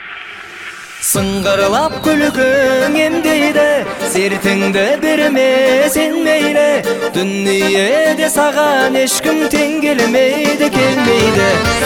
Сыңғырлап күлкің емдейді, сертіңді берме сен мейлі. Дүниеде саған ешкім тең келмейді, келмейді.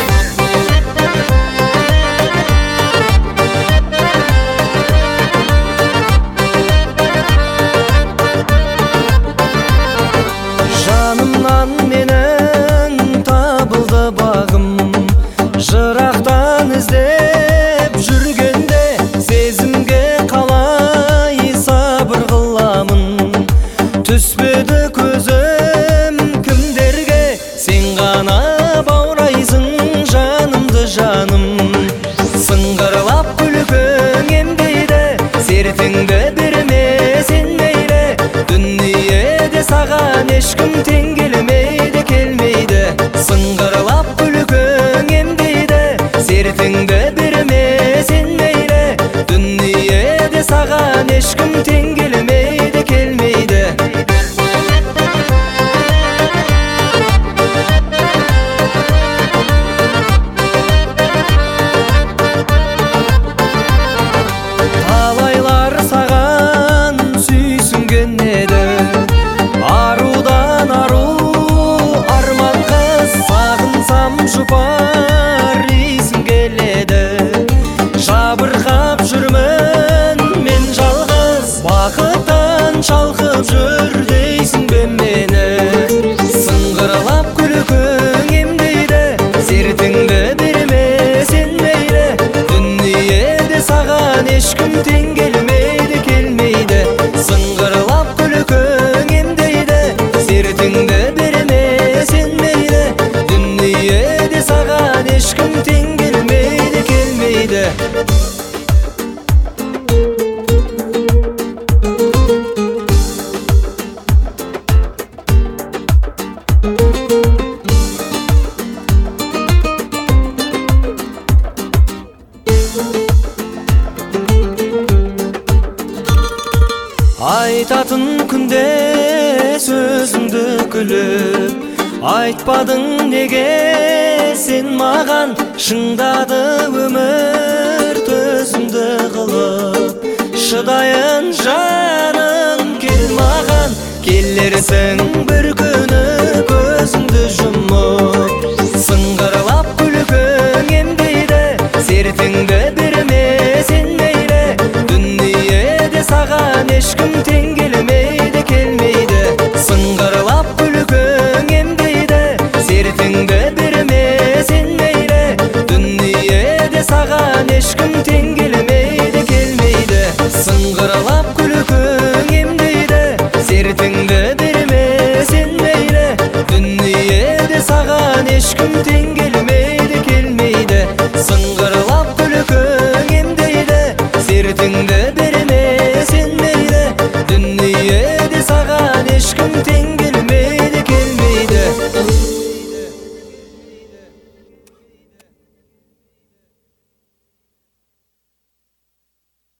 Жанымнан менің табылды бағым, жырақтан іздеп жүргенде сезімге қалай сабыр қыламын. Түспеді көзім кімдерге, сен ғана баурайсың жанымды жаным. Сыңғырлап күлкің емдейді, сертіңді берме сен мейлі. Дүниеде саған ешкім тең келмейді, келмейді. Сыңғырлап күлкің емдейді, сертіңді берме сен мейлі. Дүниеде саған ешкім тең келмейді, келмейді. Талайлар саған сүйсінген еді, арудан ару арман қыз. Сағынсам жұпар исің келеді, жабырқап жүрмін мен жалғыз. Бақыттан шалқып жүр дейсің бе мені. Сыңғырлап күлкің емдейді, сертіңді берме сен мейлі. Дүниеде саған ешкім тең келмейді, келмейді. Сыңғырлап күлкің емдейді, сертіңді берме сен мейлі. Дүниеде саған ешкім тең келмейді, келмейді. Айтатын күнде сөзіңді күліп, айтпадың неге сен маған. Шыңдады өмір төзімді қылып, шыдайын жаным кел маған. Келерсің бір күні көзіңді жұмып. Сыңғырлап күлкің емдейді, сертіңді берме сен мейлі. Дүниеде саған ешкім тең келмейді, келмейді. Сыңғырлап күлкің емдейді, сертіңді берме сен мейлі. Дүниеде саған ешкім тең келмейді, келмейді. Сыңғырлап күлкің емдейді, сертіңді берме сен мейлі. Дүниеде саған ешкім тең